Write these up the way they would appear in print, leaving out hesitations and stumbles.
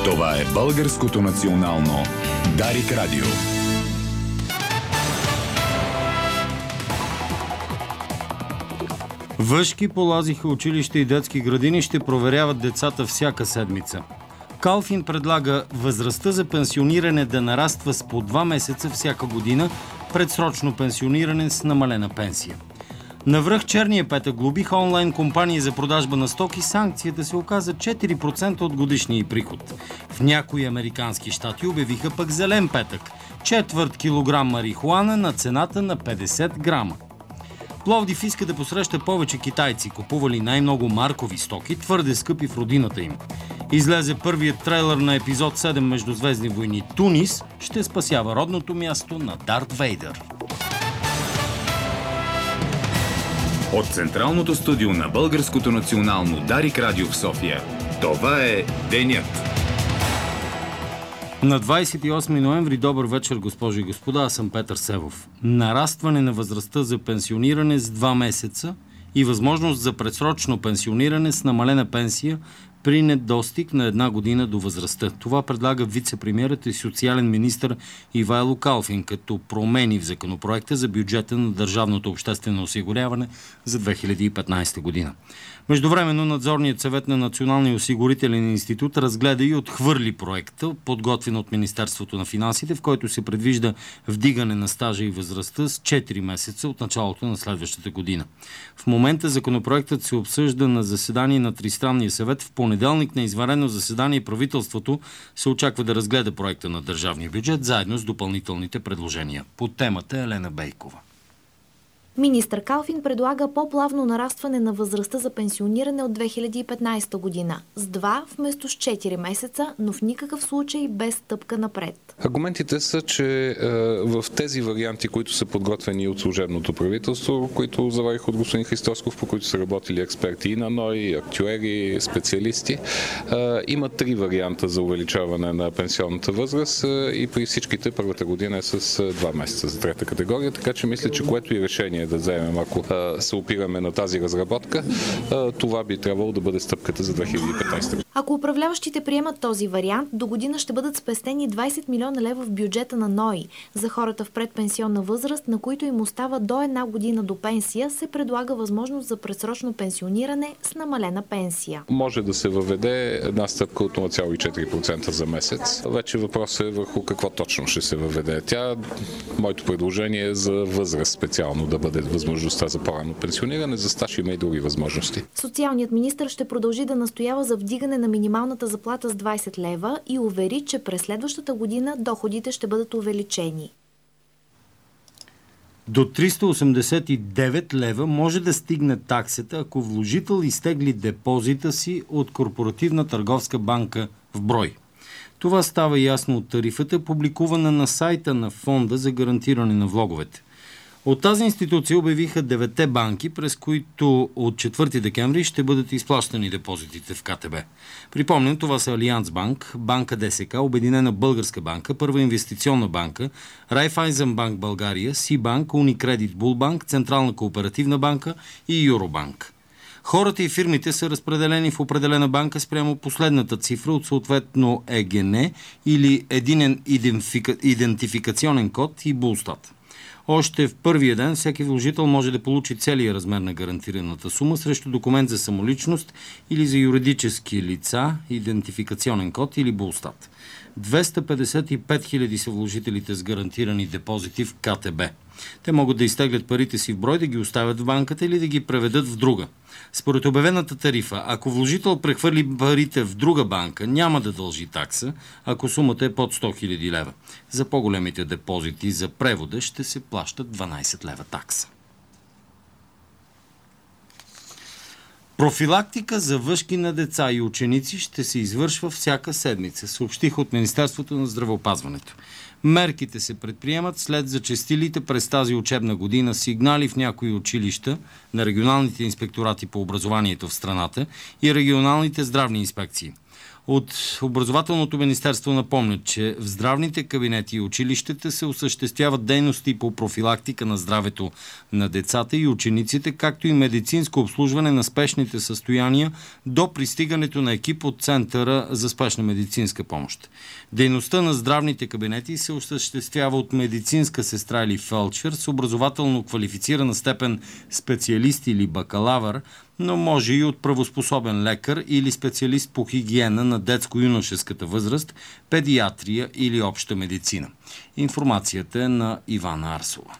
Това е Българското национално Дарик Радио. Въшки полазиха училища и детски градини, ще проверяват децата всяка седмица. Калфин предлага възрастта за пенсиониране да нараства с по 2 месеца всяка година, предсрочно пенсиониране с намалена пенсия. Навръх черния петък глобиха онлайн компании за продажба на стоки, санкцията се оказа 4% от годишния й приход. В някои американски щати обявиха пък зелен петък – 1/4 килограм марихуана на цената на 50 грама. Пловдив иска да посреща повече китайци, купували най-много маркови стоки, твърде скъпи в родината им. Излезе първият трейлър на епизод 7 Междузвездни войни. Тунис ще спасява родното място на Дарт Вейдър. От Централното студио на Българското национално Дарик Радио в София. Това е Денят. На 28 ноември, добър вечер, госпожи и господа, аз съм Петър Севов. Нарастване на възрастта за пенсиониране с 2 месеца и възможност за предсрочно пенсиониране с намалена пенсия при недостиг на 1 година до възрастта. Това предлага вице-премиерът и социален министър Ивайло Калфин като промени в законопроекта за бюджета на Държавното обществено осигуряване за 2015 година. Междувременно Надзорният съвет на Националния осигурителен институт разгледа и отхвърли проекта, подготвен от Министерството на финансите, в който се предвижда вдигане на стажа и възрастта с 4 месеца от началото на следващата година. В момента законопроектът се обсъжда на заседание на Тристранния съвет. В понеделник на извънредно заседание правителството се очаква да разгледа проекта на държавния бюджет заедно с допълнителните предложения. По темата Елена Бейкова. Министър Калфин предлага по-плавно нарастване на възрастта за пенсиониране от 2015 година с 2 вместо с 4 месеца, но в никакъв случай без стъпка напред. Аргументите са, че в тези варианти, които са подготвени от служебното правителство, които заварих от господин Христосков, по които са работили експерти и на НОИ, актюери, специалисти, има 3 варианта за увеличаване на пенсионната възраст и при всичките първата година е с 2 месеца за трета категория, така че мисля, че което и решение да вземем, ако се опираме на тази разработка, това би трябвало да бъде стъпката за 2015 година. Ако управляващите приемат този вариант, до година ще бъдат спестени 20 милиона лева в бюджета на НОИ. За хората в предпенсионна възраст, на които им остава до 1 година до пенсия, се предлага възможност за предсрочно пенсиониране с намалена пенсия. Може да се въведе една стъпка от 0,4% за месец. Вече въпросът е върху какво точно ще се въведе. Моето предложение е за възраст специално да бъде възможността за по-рано пенсиониране, за стаж има и други възможности. Социалният министър ще продължи да настоява за вдигане на минималната заплата с 20 лева и увери, че през следващата година доходите ще бъдат увеличени. До 389 лева може да стигне таксата, ако вложител изтегли депозита си от Корпоративна търговска банка в брой. Това става ясно от тарифата, публикувана на сайта на Фонда за гарантиране на влоговете. От тази институция обявиха 9 банки, през които от 4 декември ще бъдат изплащани депозитите в КТБ. Припомням, това са Алианс Банк, Банка ДСК, Обединена българска банка, Първа инвестиционна банка, Райфайзен банк България, Сибанк, Уникредит Булбанк, Централна кооперативна банка и Юробанк. Хората и фирмите са разпределени в определена банка спрямо последната цифра от съответно ЕГН или единен идентификационен код и БУЛСТАТ. Още в първия ден всеки вложител може да получи целия размер на гарантираната сума срещу документ за самоличност или за юридически лица, идентификационен код или БУЛСТАТ. 255 хиляди са вложителите с гарантирани депозити в КТБ. Те могат да изтеглят парите си в брой, да ги оставят в банката или да ги преведат в друга. Според обявената тарифа, ако вложител прехвърли парите в друга банка, няма да дължи такса, ако сумата е под 100 хиляди лева. За по-големите депозити за превода ще се плащат 12 лева такса. Профилактика за въшки на деца и ученици ще се извършва всяка седмица, съобщиха от Министерството на здравеопазването. Мерките се предприемат след зачестилите през тази учебна година сигнали в някои училища на регионалните инспекторати по образованието в страната и регионалните здравни инспекции. От Образователното министерство напомнят, че в здравните кабинети и училищата се осъществяват дейности по профилактика на здравето на децата и учениците, както и медицинско обслужване на спешните състояния до пристигането на екип от Центъра за спешна медицинска помощ. Дейността на здравните кабинети се осъществява от медицинска сестра или фелдшер с образователно квалифицирана степен специалист или бакалавър, но може и от правоспособен лекар или специалист по хигиена на детско-юношеската възраст, педиатрия или обща медицина. Информацията е на Ивана Арсова.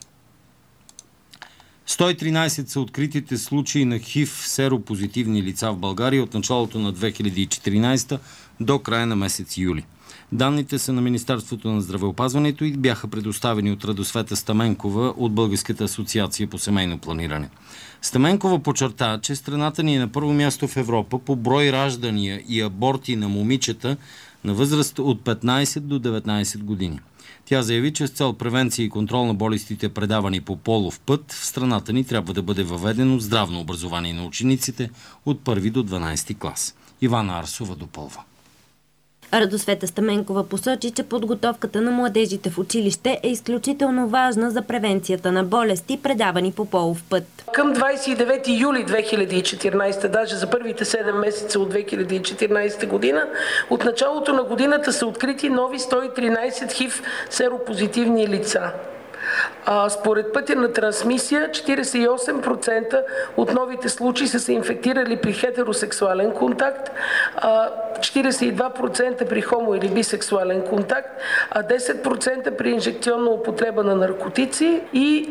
113 са откритите случаи на ХИВ серопозитивни лица в България от началото на 2014 до края на месец юли. Данните са на Министерството на здравеопазването и бяха предоставени от Радосвета Стаменкова от Българската асоциация по семейно планиране. Стаменкова подчерта, че страната ни е на първо място в Европа по брой раждания и аборти на момичета на възраст от 15 до 19 години. Тя заяви, че с цел превенция и контрол на болестите, предавани по полов път, в страната ни трябва да бъде въведено здравно образование на учениците от 1 до 12 клас. Ивана Арсова допълва. Радосвета Стаменкова посочи, че подготовката на младежите в училище е изключително важна за превенцията на болести, предавани по полов път. Към 29 юли 2014, даже за първите 7 месеца от 2014 година, от началото на годината са открити нови 113 ХИВ серопозитивни лица. Според пътя на трансмисия, 48% от новите случаи са се инфектирали при хетеросексуален контакт, 42% при хомо- или бисексуален контакт, 10% при инжекционна употреба на наркотици и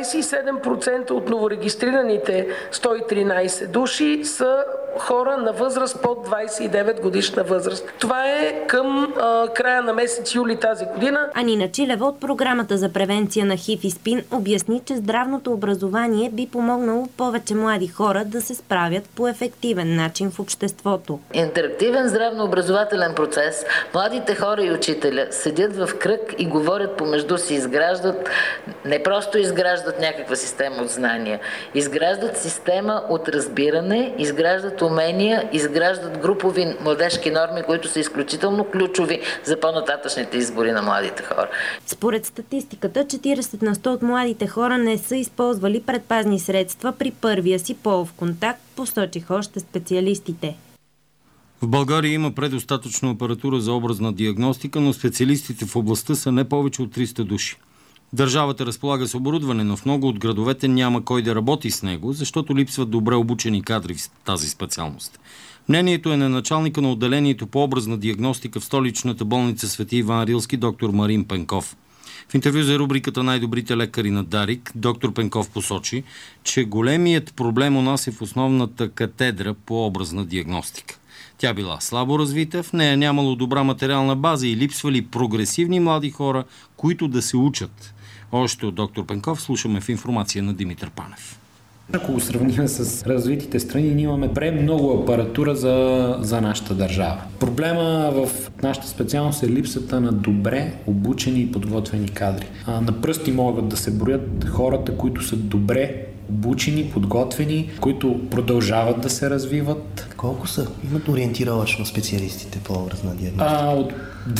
27% от новорегистрираните 113 души са хора на възраст под 29 годишна възраст. Това е към края на месец юли тази година. Анина Чилева от програмата за превенция на ХИВ и СПИН обясни, че здравното образование би помогнало повече млади хора да се справят по ефективен начин в обществото. Интерактивен здравнообразователен процес. Младите хора и учителя седят в кръг и говорят помежду си, изграждат, не просто изграждат някаква система от знания, изграждат система от разбиране, изграждат умения, изграждат групови младежки норми, които са изключително ключови за по-нататъчните избори на младите хора. Според статистиката, 40% от младите хора не са използвали предпазни средства при първия си полов контакт, посочиха още специалистите. В България има предостатъчно апаратура за образна диагностика, но специалистите в областта са не повече от 300 души. Държавата разполага с оборудване, но в много от градовете няма кой да работи с него, защото липсват добре обучени кадри в тази специалност. Мнението е на началника на отделението по образна диагностика в столичната болница Свети Иван Рилски, доктор Марин Пенков. В интервю за рубриката "Най-добрите лекари" на Дарик, доктор Пенков посочи, че големият проблем у нас е в основната катедра по образна диагностика. Тя била слабо развита, в нея нямало добра материална база и липсвали прогресивни млади хора, които да се учат. Още от доктор Пенков слушаме в информация на Димитър Панев. Ако го сравним с развитите страни, ние имаме много апаратура за нашата държава. Проблема в нашата специалност е липсата на добре обучени и подготвени кадри. На пръсти могат да се броят хората, които са добре обучени, подготвени, които продължават да се развиват. Колко са? Имат ориентировъчно специалистите по образна диагностика? От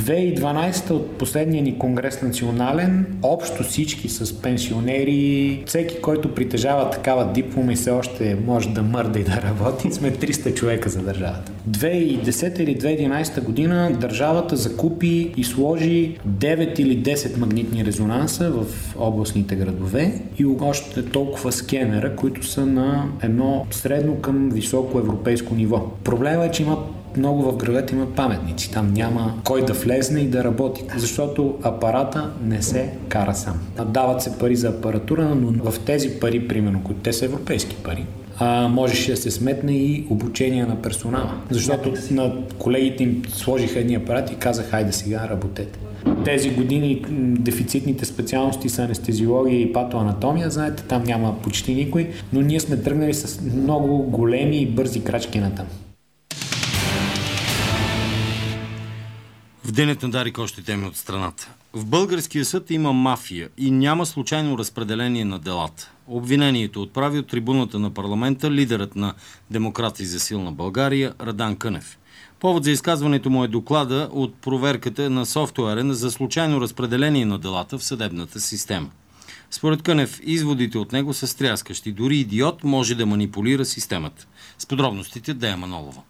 2012 от последния ни конгрес национален, общо всички с пенсионери, всеки, който притежава такава диплома и все още може да мърда и да работи, сме 300 човека за държавата. 2010 или 2011 година държавата закупи и сложи 9 или 10 магнитни резонанса в областните градове и още толкова скенера, които са на едно средно към високо европейско ниво. Проблемът е, че много в градовете има паметници. Там няма кой да влезне и да работи, защото апарата не се кара сам. Дават се пари за апаратура, но в тези пари, примерно, които те са европейски пари, можеше да се сметне и обучение на персонала. Защото на колегите им сложиха едни апарати и казаха: хайде сега работете. Тези години дефицитните специалности са анестезиология и патоанатомия, знаете, там няма почти никой, но ние сме тръгнали с много големи и бързи крачки натам. В денят на Дарик още теми от страната. В българския съд има мафия и няма случайно разпределение на делата. Обвинението отправи от трибуната на парламента лидерът на Демократи за силна България Радан Кънев. Повод за изказването му е доклада от проверката на софтуера за случайно разпределение на делата в съдебната система. Според Кънев, изводите от него са стряскащи. Дори идиот може да манипулира системата. С подробностите Дея Манолова.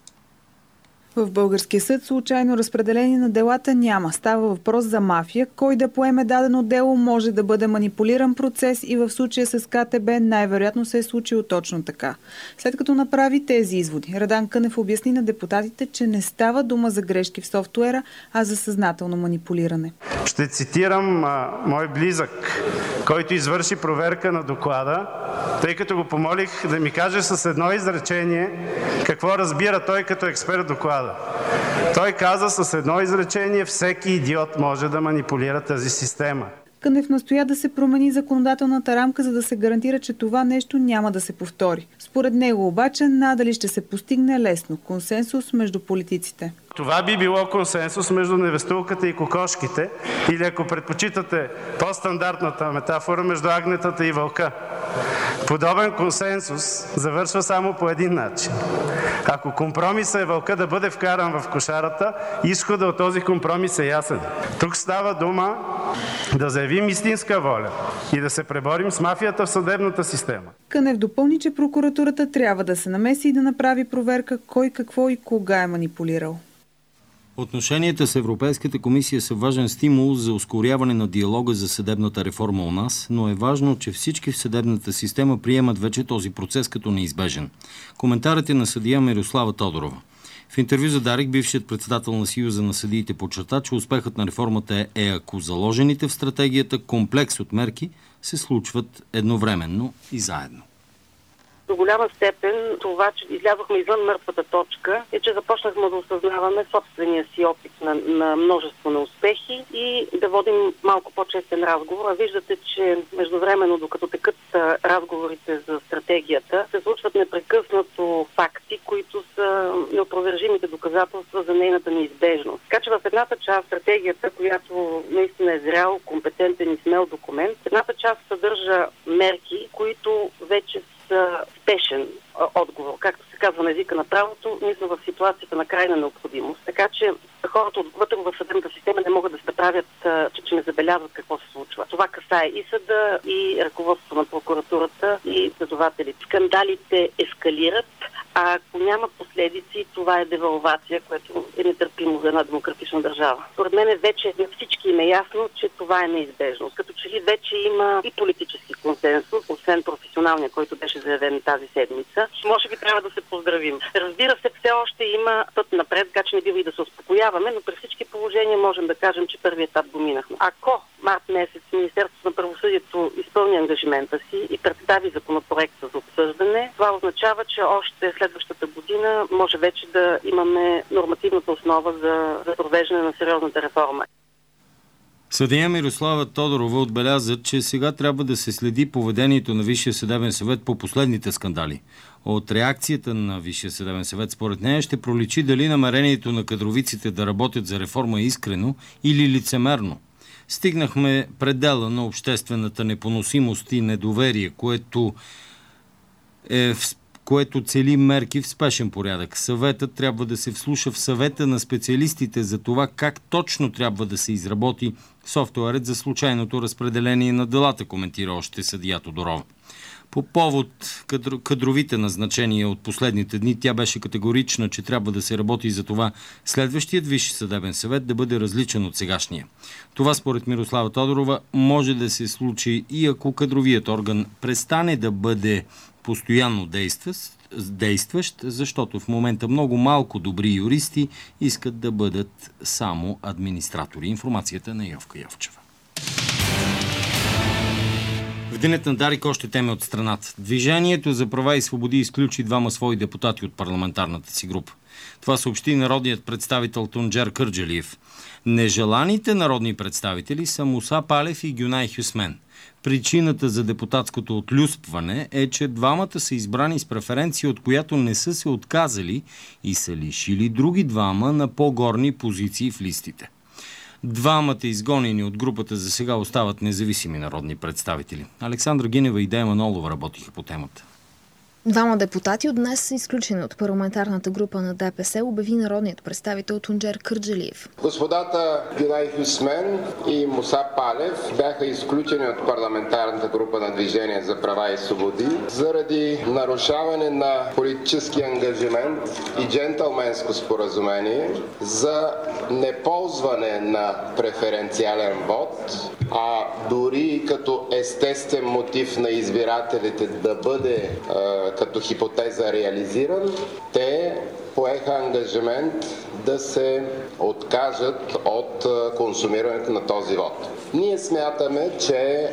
В българския съд случайно разпределение на делата няма. Става въпрос за мафия. Кой да поеме дадено дело може да бъде манипулиран процес и в случая с КТБ най-вероятно се е случило точно така. След като направи тези изводи, Радан Кънев обясни на депутатите, че не става дума за грешки в софтуера, а за съзнателно манипулиране. Ще цитирам мой близък, който извърши проверка на доклада, тъй като го помолих да ми каже с едно изречение какво разбира той като експерт в доклада. Той каза с едно изречение: всеки идиот може да манипулира тази система. Кънев настоя да се промени законодателната рамка, за да се гарантира, че това нещо няма да се повтори. Според него обаче надали ще се постигне лесно консенсус между политиците. Това би било консенсус между невестулката и кокошките, или ако предпочитате по-стандартната метафора, между агнетата и вълка. Подобен консенсус завършва само по един начин. Ако компромисът е вълка да бъде вкаран в кошарата, изходът от този компромис е ясен. Тук става дума да заявим истинска воля и да се преборим с мафията в съдебната система. Кънев допълни, че прокуратурата трябва да се намеси и да направи проверка кой какво и кога е манипулирал. Отношенията с Европейската комисия са важен стимул за ускоряване на диалога за съдебната реформа у нас, но е важно, че всички в съдебната система приемат вече този процес като неизбежен. Коментарът е на съдия Мирослава Тодорова. В интервю за Дарик, бившият председател на Съюза на съдиите подчерта, че успехът на реформата е ако заложените в стратегията комплекс от мерки се случват едновременно и заедно. До голяма степен това, че излязохме извън мъртвата точка, е, че започнахме да осъзнаваме собствения си опит на множество неуспехи и да водим малко по-честен разговор. А виждате, че междувременно, докато текат разговорите за стратегията, се случват непрекъснато факти, които са неопровержимите доказателства за нейната неизбежност. Така че в едната част стратегията, която наистина е зрял, компетентен и смел документ, едната част съдържа мерки, които вече спешен отговор. Както се казва на езика на правото, ние сме в ситуацията на крайна необходимост. Така че хората вътре в съдебната система не могат да се правят, че не забелязват какво се случва. Това касае и съда, и ръководството на прокуратурата, и следователите. Скандалите ескалират, а ако няма последици, това е девалвация, което е нетърпимо за една демократична държава. Според мен вече на всички им е ясно, че това е неизбежно. Като че ли вече има и политически консенсус, освен професионалния, който беше заявен тази седмица. Може би трябва да се поздравим. Разбира се, все още има път напред, така че не бива и да се успокояваме, но при всички положения можем да кажем, че първият етап го минахме. Ако март месец Министерството на правосъдието изпълни ангажимента си и представи законопроекта за обсъждане, това означава, че още следващата година може вече да имаме нормативната основа за провеждане на сериозната реформа. Съдия Мирослава Тодорова отбеляза, че сега трябва да се следи поведението на Висшия съдебен съвет по последните скандали. От реакцията на Висшия съдебен съвет според нея ще проличи дали намерението на кадровиците да работят за реформа е искрено или лицемерно. Стигнахме предела на обществената непоносимост и недоверие, което цели мерки в спешен порядък. Съветът трябва да се вслуша в съвета на специалистите за това как точно трябва да се изработи софтуерът за случайното разпределение на делата, коментира още съдия Тодорова. По повод кадровите назначения от последните дни, тя беше категорична, че трябва да се работи за това следващият Висш съдебен съвет да бъде различен от сегашния. Това според Мирослава Тодорова може да се случи и ако кадровият орган престане да бъде постоянно действащ, защото в момента много малко добри юристи искат да бъдат само администратори. Информацията на Йовка Йовчева. В денят на Дарик още теми от страната. Движението за права и свободи изключи двама свои депутати от парламентарната си група. Това съобщи народният представител Тунджер Кърджалиев. Нежеланите народни представители са Муса Палев и Гюнай Хюсмен. Причината за депутатското отлюспване е, че двамата са избрани с преференция, от която не са се отказали и са лишили други двама на по-горни позиции в листите. Двамата изгонени от групата за сега остават независими народни представители. Александра Гинева и Дея Манолова работиха по темата. Двама депутати от днес са изключени от парламентарната група на ДПС, обяви народният представител Тунджер Кърджалиев. Господата Гюнай Хюсмен и Муса Палев бяха изключени от парламентарната група на Движение за права и свободи заради нарушаване на политически ангажимент и джентълменско споразумение за неползване на преференциален вод, а дори като естествен мотив на избирателите да бъде като хипотеза реализиран, те поеха ангажимент да се откажат от консумирането на този вод. Ние смятаме, че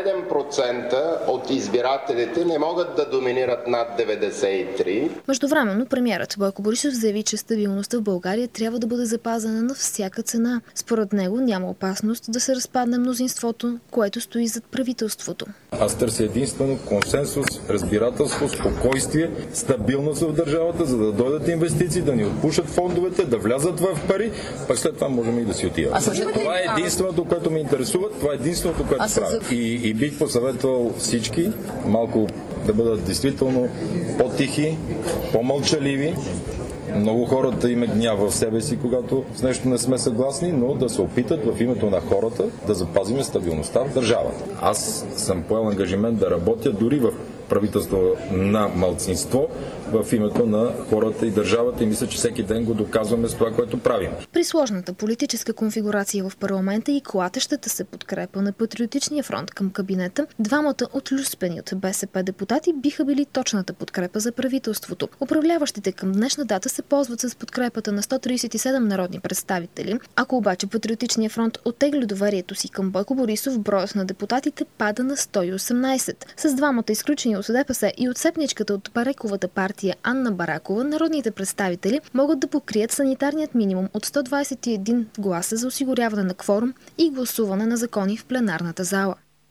7% от избирателите не могат да доминират над 93%. Междувременно премиерът Бойко Борисов заяви, че стабилността в България трябва да бъде запазена на всяка цена. Според него няма опасност да се разпадне мнозинството, което стои зад правителството. Аз търся единствено консенсус, разбирателство, спокойствие, стабилност в държавата, за да дойдат инвестиции, да ни отпушат фондовете, да влязат в пари, пък след това можем и да си отиваме. Това е единственото, което ме интересува, това е единственото, което правя. И бих посъветвал всички малко да бъдат действително по-тихи, по-мълчаливи. Много хората имат гняв в себе си, когато с нещо не сме съгласни, но да се опитат в името на хората да запазим стабилността в държавата. Аз съм поел ангажимент да работя дори в правителство на малцинство в името на хората и държавата и мисля, че всеки ден го доказваме с това, което правим. При сложната политическа конфигурация в парламента и клатещата се подкрепа на Патриотичния фронт към кабинета, двамата отлюспени от БСП депутати биха били точната подкрепа за правителството. Управляващите към днешна дата се ползват с подкрепата на 137 народни представители. Ако обаче Патриотичния фронт оттегли доверието си към Бойко Борисов, броят на депутатите пада на 118. С двамата изключени от ДПС и отцепничката от Барековата партия Анна Баракова, народните представители могат да покрият санитарният минимум от 121 гласа за осигуряване на кворум и гласуване на закони в пленарната зала.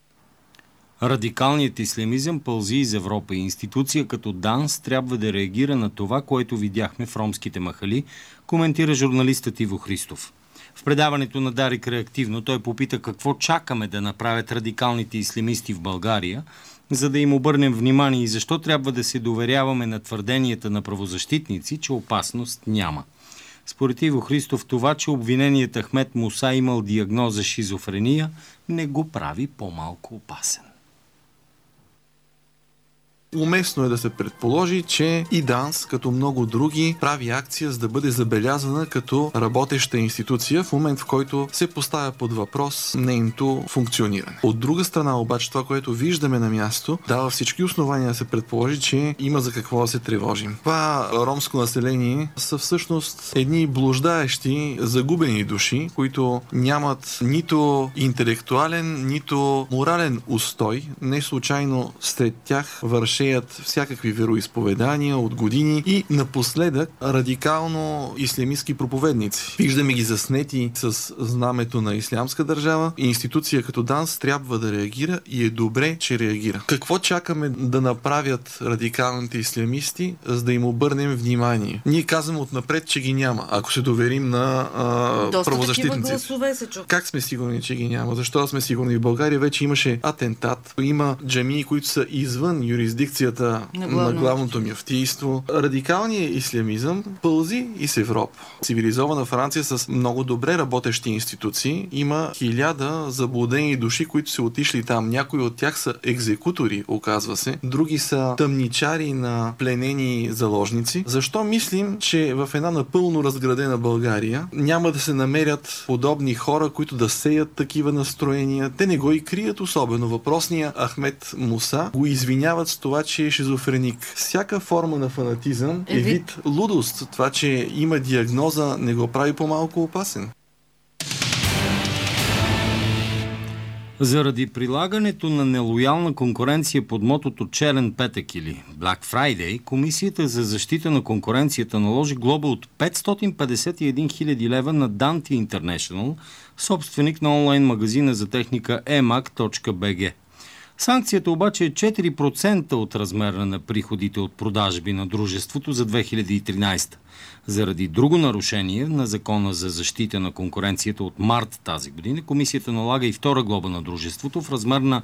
Радикалният ислямизъм пълзи из Европа и институция като ДАНС трябва да реагира на това, което видяхме в ромските махали, коментира журналистът Иво Христов. В предаването на Дарик Реактивно той попита какво чакаме да направят радикалните ислямисти в България, за да им обърнем внимание и защо трябва да се доверяваме на твърденията на правозащитници, че опасност няма. Според Иво Христов, това, че обвиненият Ахмед Муса имал диагноза шизофрения, не го прави по-малко опасен. Уместно е да се предположи, че и ДАНС, като много други, прави акция, за да бъде забелязана като работеща институция в момент, в който се поставя под въпрос нейното функциониране. От друга страна обаче, това, което виждаме на място, дава всички основания да се предположи, че има за какво да се тревожим. Това ромско население са всъщност едни блуждаещи, загубени души, които нямат нито интелектуален, нито морален устой. Не случайно сред тях вършеят всякакви вероизповедания от години и напоследък радикално ислямистки проповедници. Виждаме ги заснети с знамето на ислямска държава. Институция като ДАНС трябва да реагира и е добре, че реагира. Какво чакаме да направят радикалните ислямисти, за да им обърнем внимание? Ние казваме отнапред, че ги няма, ако се доверим на правозащитниците. Как сме сигурни, че ги няма? Защо сме сигурни? В България вече имаше атентат. Има джамии, които са извън юрисдикцията на главното мюфтийство. Радикалният ислямизъм пълзи и с Европа. Цивилизована Франция с много добре работещи институции има 1000 заблудени души, които са отишли там. Някои от тях са екзекутори, оказва се. Други са тъмничари на пленени заложници. Защо мислим, че в една напълно разградена България няма да се намерят подобни хора, които да сеят такива настроения? Те не го и крият особено. Въпросният Ахмед Муса го извиняват с това, че е шизофреник. Всяка форма на фанатизъм е вид лудост. Това, че има диагноза, не го прави по-малко опасен. Заради прилагането на нелоялна конкуренция под мотото Черен петък или Black Friday, Комисията за защита на конкуренцията наложи глоба от 551 000 лева на Dante International, собственик на онлайн магазина за техника emac.bg. Санкцията обаче е 4% от размера на приходите от продажби на дружеството за 2013. Заради друго нарушение на Закона за защита на конкуренцията от март тази година, комисията налага и втора глоба на дружеството в размер на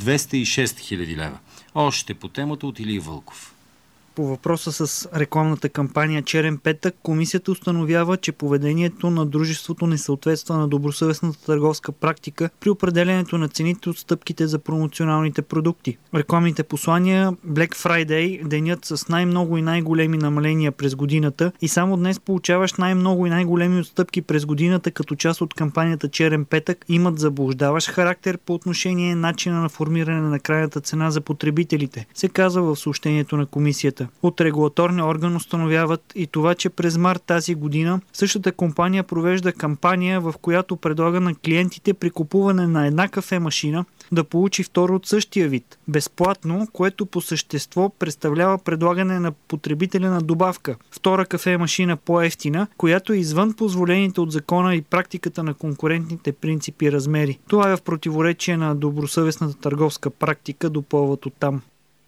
206 хиляди лева. Още по темата от Илия Вълков. По въпроса с рекламната кампания Черен петък, комисията установява, че поведението на дружеството не съответства на добросъвестната търговска практика при определенето на цените от стъпките за промоционалните продукти. Рекламните послания Black Friday, денят с най-много и най-големи намаления през годината, и само днес получаваш най-много и най-големи отстъпки през годината като част от кампанията Черен петък, имат заблуждаващ характер по отношение начина на формиране на крайната цена за потребителите, се казва в съобщението на комисията. От регулаторния орган установяват и това, че през март тази година същата компания провежда кампания, в която предлага на клиентите при купуване на една кафе-машина да получи втора от същия вид, безплатно, което по същество представлява предлагане на потребителя на добавка. Втора кафе-машина по-евтина, която е извън позволените от закона и практиката на конкурентните принципи и размери. Това е в противоречие на добросъвестната търговска практика, допълват оттам.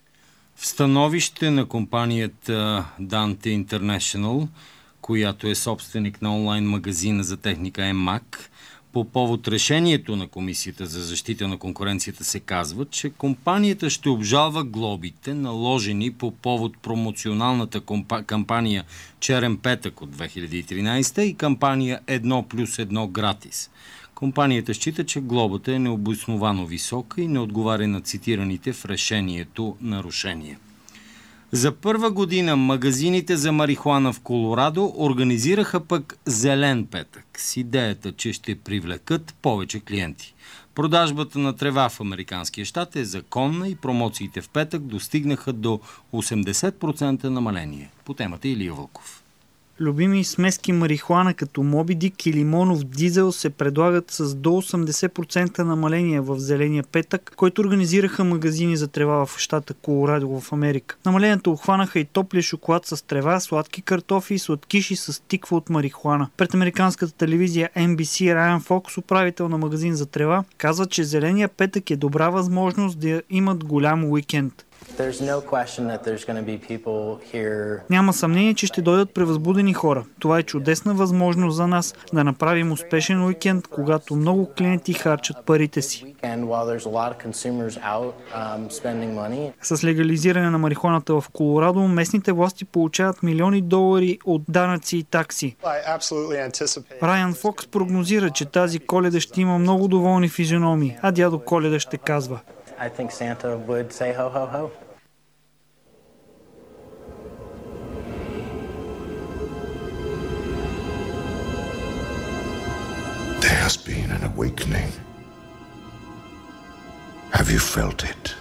В становище на компанията Dante International, която е собственик на онлайн магазина за техника EMAG, по повод решението на Комисията за защита на конкуренцията се казва, че компанията ще обжалва глобите, наложени по повод промоционалната кампания Черен петък от 2013 и кампания 1+1 гратис. Компанията счита, че глобата е необосновано висока и не отговаря на цитираните в решението нарушения. За първа година магазините за марихуана в Колорадо организираха пък Зелен петък с идеята, че ще привлекат повече клиенти. Продажбата на трева в американския щат е законна и промоциите в петък достигнаха до 80% намаление. По темата Илия Вълков. Любими смески марихуана като Моби Дик и лимонов дизел се предлагат с до 80% намаление в Зеления петък, който организираха магазини за трева в щата Колорадо в Америка. Намалението обхванаха и топлия шоколад с трева, сладки картофи и сладкиши с тиква от марихуана. Пред американската телевизия NBC Райан Фокс, управител на магазин за трева, казва, че Зеления петък е добра възможност да имат голям уикенд. Няма съмнение, че ще дойдат превъзбудени хора. Това е чудесна възможност за нас да направим успешен уикенд, когато много клиенти харчат парите си. С легализиране на марихуаната в Колорадо, местните власти получават милиони долари от данъци и такси. Райан Фокс прогнозира, че тази Коледа ще има много доволни физиономии, а дядо Коледа ще казва: I think Santa would say ho ho ho. There has been an awakening. Have you felt it?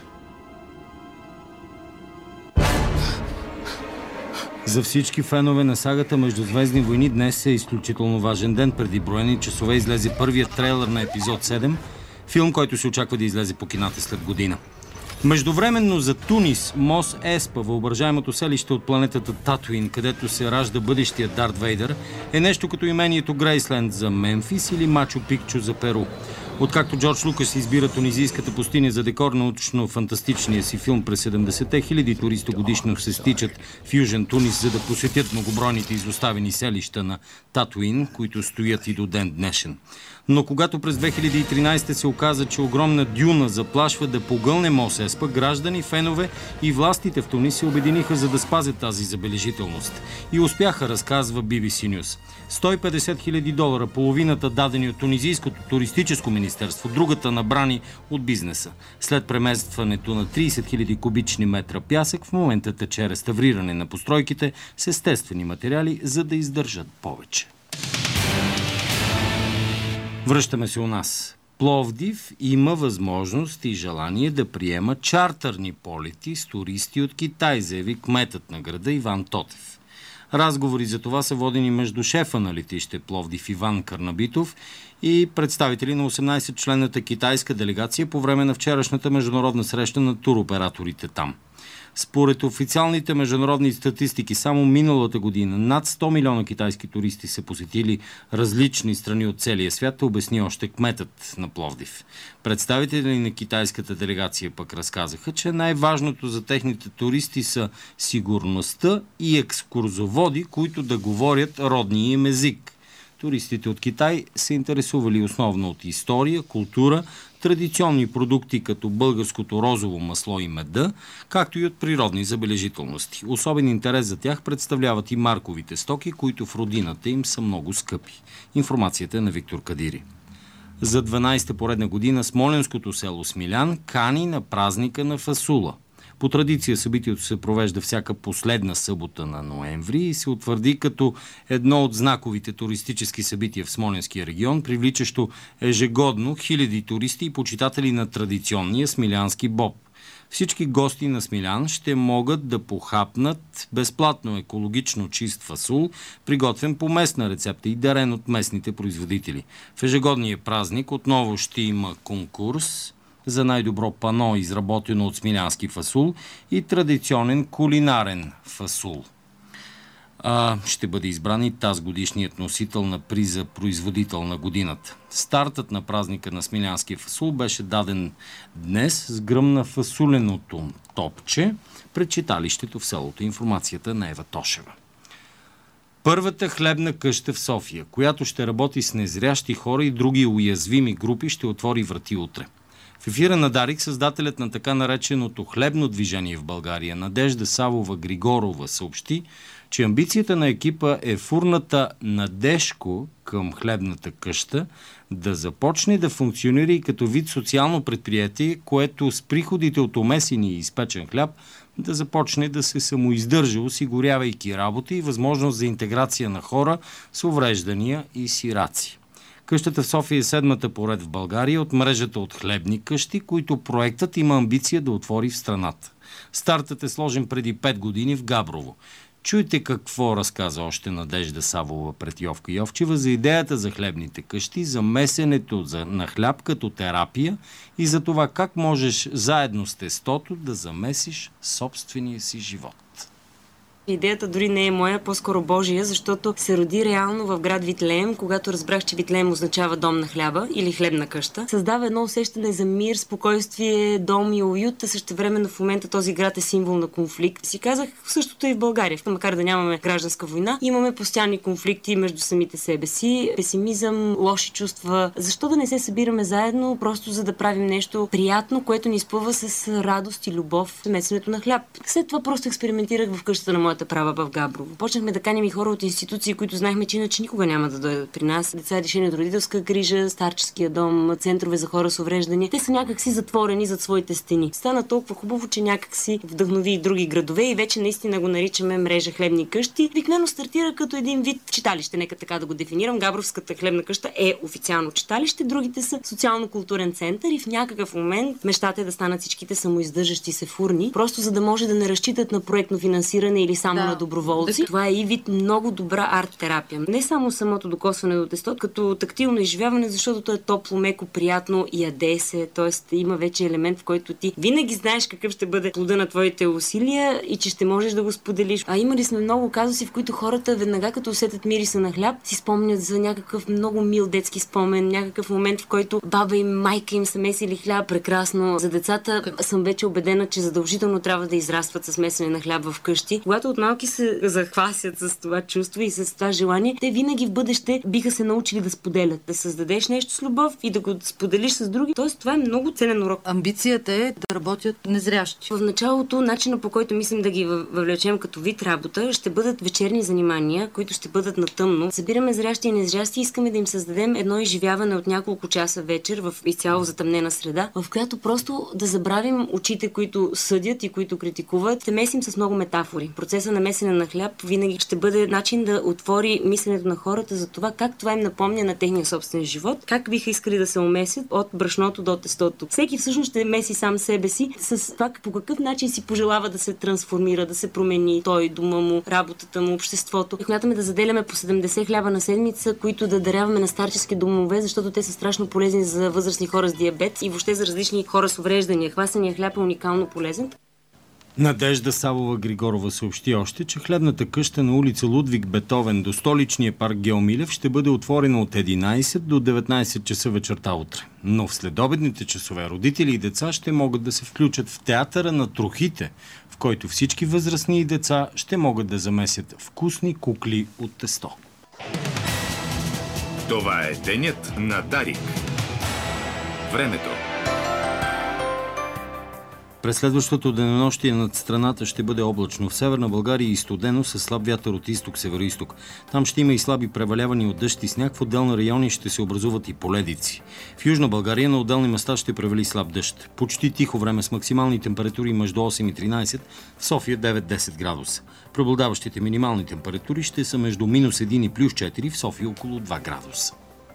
За всички фенове на сагата Междузвездни войни днес е изключително важен ден. Преди броени часове излезе първият трейлър на епизод 7, филм, който се очаква да излезе по кината след година. Междувременно за Тунис, Мос Еспа, въображаемото селище от планетата Татуин, където се ражда бъдещия Дарт Вейдър, е нещо като имението Грейсленд за Мемфис или Мачу Пикчу за Перу. Откакто Джордж Лукас избира тунизийската пустиня за декор на научно-фантастичния си филм през 70-те, хиляди туристи годишно се стичат в Южен Тунис, за да посетят многобройните изоставени селища на Татуин, които стоят и до ден днешен. Но когато през 2013 се оказа, че огромна дюна заплашва да погълне Мос Еспа, граждани, фенове и властите в Тунис се обединиха, за да спазят тази забележителност. И успяха, разказва BBC News. $150,000, половината дадени от тунизийското туристическо министерство, другата набрани от бизнеса. След преместването на 30 000 кубични метра пясък, в момента тече реставриране на постройките с естествени материали, за да издържат повече. Връщаме се у нас. Пловдив има възможност и желание да приема чартърни полети с туристи от Китай, заяви кметът на града Иван Тотев. Разговори за това са водени между шефа на летище Пловдив Иван Карнабитов и представители на 18-членната китайска делегация по време на вчерашната международна среща на туроператорите там. Според официалните международни статистики, само миналата година над 100 милиона китайски туристи са посетили различни страни от целия свят, обясни още кметът на Пловдив. Представители на китайската делегация пък разказаха, че най-важното за техните туристи са сигурността и екскурзоводи, които да говорят родния им език. Туристите от Китай се интересували основно от история, култура, традиционни продукти като българското розово масло и меда, както и от природни забележителности. Особен интерес за тях представляват и марковите стоки, които в родината им са много скъпи. Информацията е на Виктор Кадири. За 12-та поредна година смолянското село Смилян кани на празника на фасула. По традиция събитието се провежда всяка последна събота на ноември и се утвърди като едно от знаковите туристически събития в Смолянския регион, привличащо ежегодно хиляди туристи и почитатели на традиционния смилянски боб. Всички гости на Смилян ще могат да похапнат безплатно екологично чист фасул, приготвен по местна рецепта и дарен от местните производители. В ежегодния празник отново ще има конкурс за най-добро пано, изработено от смилянски фасул, и традиционен кулинарен фасул. Ще бъде избран и тазгодишният носител на приза производител на годината. Стартът на празника на смилянския фасул беше даден днес с гръм на фасуленото топче пред читалището в селото. Информацията на Ева Тошева. Първата хлебна къща в София, която ще работи с незрящи хора и други уязвими групи, ще отвори врати утре. В ефира на Дарик създателят на така нареченото хлебно движение в България Надежда Савова Григорова съобщи, че амбицията на екипа е фурната Надежко към хлебната къща да започне да функционира и като вид социално предприятие, което с приходите от омесени и изпечен хляб да започне да се самоиздържа, осигурявайки работа и възможност за интеграция на хора с увреждания и сираци. Къщата в София е седмата поред в България от мрежата от хлебни къщи, които проектът има амбиция да отвори в страната. Стартът е сложен преди 5 години в Габрово. Чуйте какво разказа още Надежда Савова пред Йовка Йовчева за идеята за хлебните къщи, за месенето на хляб като терапия и за това как можеш заедно с тестото да замесиш собствения си живот. Идеята дори не е моя, по-скоро Божия, защото се роди реално в град Витлеем, когато разбрах, че Витлеем означава дом на хляба или хлебна къща. Създава едно усещане за мир, спокойствие, дом и уют, а същевременно в момента този град е символ на конфликт. Си казах, същото и в България. Макар да нямаме гражданска война, имаме постоянни конфликти между самите себе си, песимизъм, лоши чувства. Защо да не се събираме заедно, просто за да правим нещо приятно, което ни изпълва с радост и любов в месенето на хляб. След това просто експериментирах в къщата на моята права в Габрово. Почнахме да каним и хора от институции, които знаехме, че иначе никога няма да дойдат при нас. Деца, решени от родителска грижа, старческия дом, центрове за хора с увреждания. Те са някакси затворени зад своите стени. Стана толкова хубаво, че някакси вдъхнови и други градове и вече наистина го наричаме мрежа хлебни къщи. Обикновено стартира като един вид читалище, нека така да го дефинирам. Габровската хлебна къща е официално читалище, другите са социално-културен център и в някакъв момент мечтата е да станат всичките самоиздържащи се фурни, просто за да може да не разчитат на проектно финансиране или само на доброволци. Това е и вид много добра арт-терапия. Не само самото докосване до тесто, като тактилно изживяване, защото то е топло, меко, приятно, яде се, т.е. има вече елемент, в който ти винаги знаеш какъв ще бъде плода на твоите усилия и че ще можеш да го споделиш. А имали сме много казуси, в които хората веднага като усетят мириса на хляб, си спомнят за някакъв много мил детски спомен, някакъв момент, в който баба и майка им са месили хляб. Прекрасно. За децата съм вече убедена, че задължително трябва да израстват с месене на хляб в къщи. Когато от малки се захвасят с това чувство и с това желание, те винаги в бъдеще биха се научили да споделят, да създадеш нещо с любов и да го споделиш с други. Тоест, това е много ценен урок. Амбицията е да работят незрящи. В началото, начина по който мислим да ги въвлечем като вид работа, ще бъдат вечерни занимания, които ще бъдат на тъмно. Събираме зрящи и незрящи и искаме да им създадем едно изживяване от няколко часа вечер в изцяло затъмнена среда, в която просто да забравим очите, които съдят и които критикуват. Те месим с много метафори. Процеса на месене на хляб винаги ще бъде начин да отвори мисленето на хората за това как това им напомня на техния собствен живот, как биха искали да се умесят от брашното до тестото. Всеки всъщност ще меси сам себе си с това по какъв начин си пожелава да се трансформира, да се промени той, дома му, работата му, обществото. Смятаме да заделяме по 70 хляба на седмица, които да даряваме на старчески домове, защото те са страшно полезни за възрастни хора с диабет и въобще за различни хора с увреждания. Хвасения хляб е уникално полезен. Надежда Савова-Григорова съобщи още, че хлебната къща на улица Лудвиг Бетовен до столичния парк Геомилев ще бъде отворена от 11 до 19 часа вечерта утре. Но в следобедните часове родители и деца ще могат да се включат в театъра на трохите, в който всички възрастни и деца ще могат да замесят вкусни кукли от тесто. Това е денят на Дарик. Времето. През следващото денонощие над страната ще бъде облачно. В Северна България и студено със слаб вятър от изток-североизток. Там ще има и слаби превалявания от дъжд и сняг. В отделни райони ще се образуват и поледици. В Южна България на отделни места ще превали слаб дъжд. Почти тихо време с максимални температури между 8 и 13, в София 9-10 градуса. Преобладаващите минимални температури ще са между минус 1 и плюс 4, в София около 2 градуса.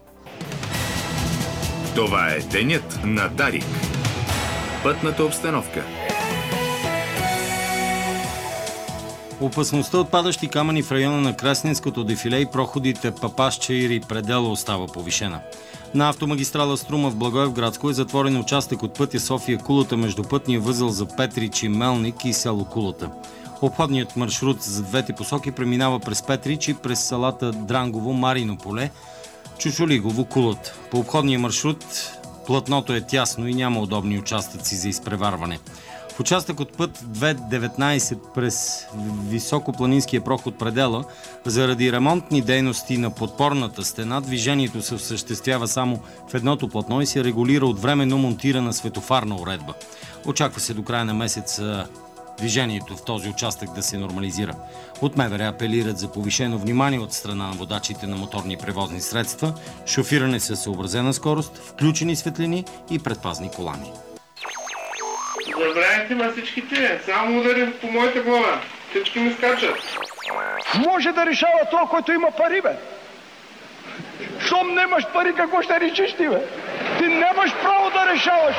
Това е денят на Дарик. Пътната обстановка. Опасността от падащи камъни в района на Красненското дефиле и проходите Папаш Чаир и Предела остава повишена. На автомагистрала Струма в Благоевградско е затворен участък от пътя София-Кулата между пътния възел за Петрич и Мелник и село Кулата. Обходният маршрут за двете посоки преминава през Петрич и през селата Дрангово, Марино поле, Чучулигово, Кулата. По обходния маршрут платното е тясно и няма удобни участъци за изпреварване. В участък от път 2.19 през високопланинския проход Предела, заради ремонтни дейности на подпорната стена, движението се осъществява само в едното платно и се регулира от временно монтирана светофарна уредба. Очаква се до края на месеца движението в този участък да се нормализира. От МВР апелират за повишено внимание от страна на водачите на моторни превозни средства, шофиране със съобразена скорост, включени светлини и предпазни колани. Забравяйте ме всичките, само ударим по моята глава. Всички ми скачат. Може да решава това, който има пари, бе. Щом нямаш пари, какво ще решиш ти, бе? Ти нямаш право да решаваш.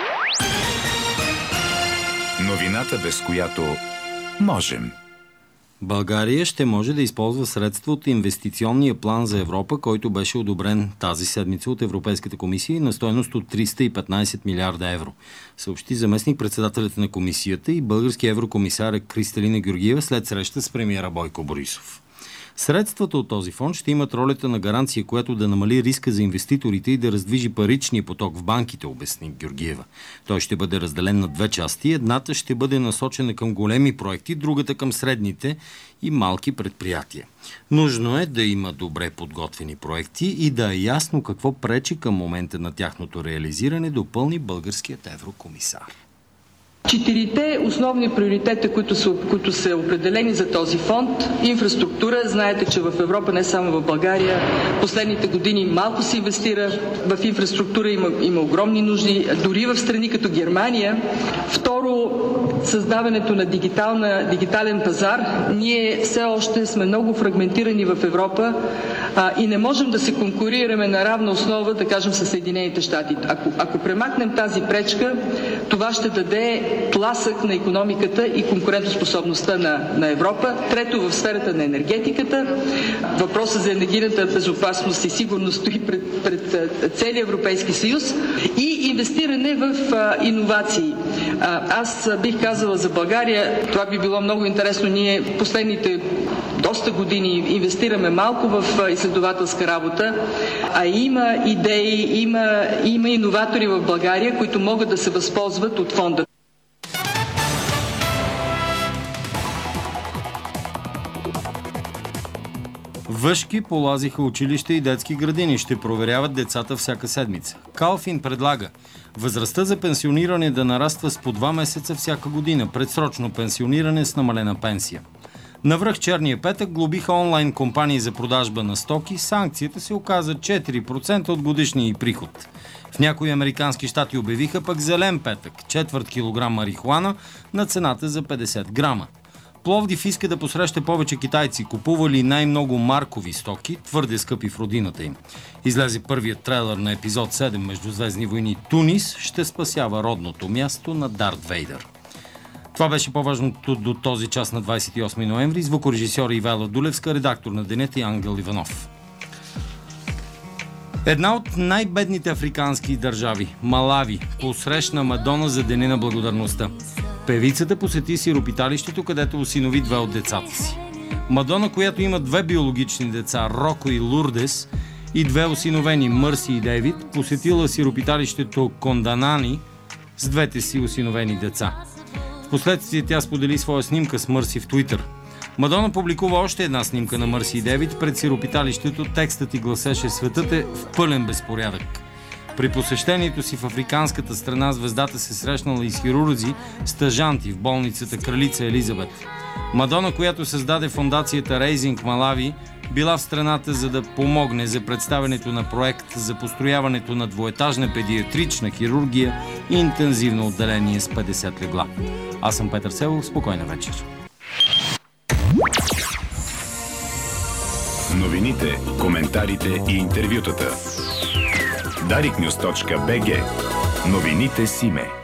Новината, без която можем. България ще може да използва средства от инвестиционния план за Европа, който беше одобрен тази седмица от Европейската комисия на стойност от 315 милиарда евро. Съобщи заместник-председателят на комисията и български еврокомисар Кристалина Георгиева след среща с премиера Бойко Борисов. Средствата от този фонд ще имат ролята на гаранция, която да намали риска за инвеститорите и да раздвижи паричния поток в банките, обясни Георгиева. Той ще бъде разделен на две части. Едната ще бъде насочена към големи проекти, другата към средните и малки предприятия. Нужно е да има добре подготвени проекти и да е ясно какво пречи към момента на тяхното реализиране, допълни българският еврокомисар. Четирите основни приоритета, които са определени за този фонд. Инфраструктура. Знаете, че в Европа, не само в България, последните години малко се инвестира в инфраструктура, има огромни нужди, дори в страни като Германия. Второ, създаването на дигитален пазар. Ние все още сме много фрагментирани в Европа и не можем да се конкурираме на равна основа, да кажем, с Съединените щати. Ако премахнем тази пречка, това ще даде тласък на икономиката и конкурентоспособността на Европа. Трето, в сферата на енергетиката. Въпросът за енергийната безопасност и сигурност стои пред целия Европейски съюз и инвестиране в иновации. Аз бих казала за България, това би било много интересно. Ние последните доста години инвестираме малко в изследователска работа, а има идеи, има иноватори в България, които могат да се възползват от фонда. Въшки полазиха училища и детски градини. Ще проверяват децата всяка седмица. Калфин предлага възрастта за пенсиониране да нараства с по 2 месеца всяка година. Предсрочно пенсиониране с намалена пенсия. Навръх черния петък глобиха онлайн компании за продажба на стоки. Санкцията се оказа 4% от годишния й приход. В някои американски щати обявиха пък зелен петък. 1/4 килограм марихуана на цената за 50 грама. Пловдив иска да посреща повече китайци, купували най-много маркови стоки, твърде скъпи в родината им. Излезе първият трейлър на епизод 7 Междузвездни войни. Тунис ще спасява родното място на Дарт Вейдър. Това беше по-важното до този час на 28 ноември. Звукорежисьор Ивайло Дулевска, редактор на денят и Ангел Иванов. Една от най-бедните африкански държави, Малави, посрещна Мадона за Деня на благодарността. Певицата посети сиропиталището, където осинови 2 от децата си. Мадона, която има 2 биологични деца, Роко и Лурдес, и 2 осиновени, Мърси и Дейвид, посетила сиропиталището Конданани с 2 си осиновени деца. Впоследствие тя сподели своя снимка с Мърси в Твитър. Мадона публикува още една снимка на Мърси и Дейвид пред сиропиталището. Текстът и гласеше: "Светът е в пълен безпорядък." При посещението си в африканската страна звездата се срещнала и с хирурзи, стажанти в болницата Кралица Елизабет. Мадона, която създаде фондацията Raising Malawi, била в страната, за да помогне за представянето на проект за построяването на двоетажна педиатрична хирургия и интензивно отделение с 50 легла. Аз съм Петър Селов, спокойна вечер. Новините, коментарите и интервютата. Dariknews.bg. Новините Симе.